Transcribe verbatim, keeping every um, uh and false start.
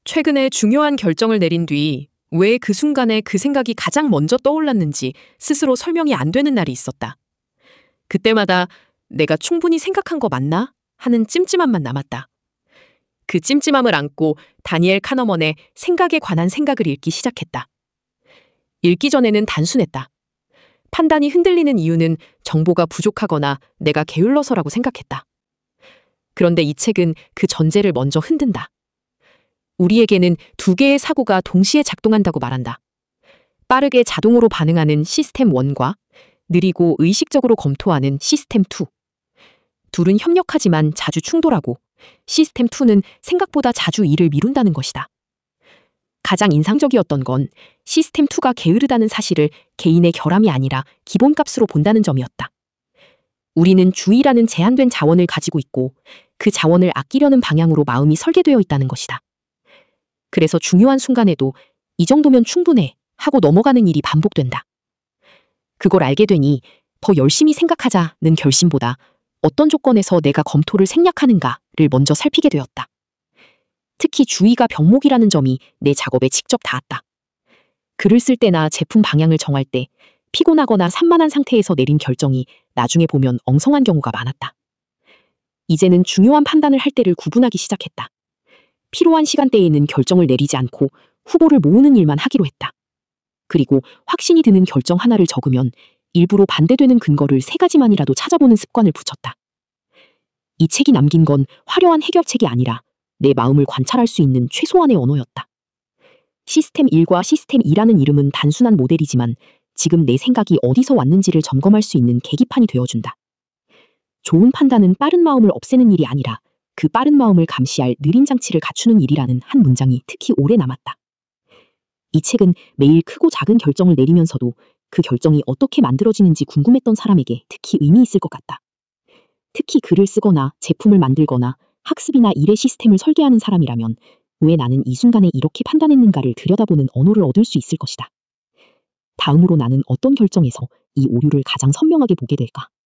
최근에 중요한 결정을 내린 뒤 왜 그 순간에 그 생각이 가장 먼저 떠올랐는지 스스로 설명이 안 되는 날이 있었다. 그때마다 내가 충분히 생각한 거 맞나? 하는 찜찜함만 남았다. 그 찜찜함을 안고 다니엘 카너먼의 생각에 관한 생각을 읽기 시작했다. 읽기 전에는 단순했다. 판단이 흔들리는 이유는 정보가 부족하거나 내가 게을러서라고 생각했다. 그런데 이 책은 그 전제를 먼저 흔든다. 우리에게는 두 개의 사고가 동시에 작동한다고 말한다. 빠르게 자동으로 반응하는 시스템 일과 느리고 의식적으로 검토하는 시스템 이. 둘은 협력하지만 자주 충돌하고 시스템 이는 생각보다 자주 일을 미룬다는 것이다. 가장 인상적이었던 건 시스템 이가 게으르다는 사실을 개인의 결함이 아니라 기본값으로 본다는 점이었다. 우리는 주의라는 제한된 자원을 가지고 있고 그 자원을 아끼려는 방향으로 마음이 설계되어 있다는 것이다. 그래서 중요한 순간에도 이 정도면 충분해 하고 넘어가는 일이 반복된다. 그걸 알게 되니 더 열심히 생각하자는 결심보다 어떤 조건에서 내가 검토를 생략하는가를 먼저 살피게 되었다. 특히 주의가 병목이라는 점이 내 작업에 직접 닿았다. 글을 쓸 때나 제품 방향을 정할 때 피곤하거나 산만한 상태에서 내린 결정이 나중에 보면 엉성한 경우가 많았다. 이제는 중요한 판단을 할 때를 구분하기 시작했다. 필요한 시간대에는 결정을 내리지 않고 후보를 모으는 일만 하기로 했다. 그리고 확신이 드는 결정 하나를 적으면 일부러 반대되는 근거를 세 가지만이라도 찾아보는 습관을 붙였다. 이 책이 남긴 건 화려한 해결책이 아니라 내 마음을 관찰할 수 있는 최소한의 언어였다. 시스템 일과 시스템 이라는 이름은 단순한 모델이지만 지금 내 생각이 어디서 왔는지를 점검할 수 있는 계기판이 되어준다. 좋은 판단은 빠른 마음을 없애는 일이 아니라 그 빠른 마음을 감시할 느린 장치를 갖추는 일이라는 한 문장이 특히 오래 남았다. 이 책은 매일 크고 작은 결정을 내리면서도 그 결정이 어떻게 만들어지는지 궁금했던 사람에게 특히 의미 있을 것 같다. 특히 글을 쓰거나 제품을 만들거나 학습이나 일의 시스템을 설계하는 사람이라면 왜 나는 이 순간에 이렇게 판단했는가를 들여다보는 언어를 얻을 수 있을 것이다. 다음으로 나는 어떤 결정에서 이 오류를 가장 선명하게 보게 될까?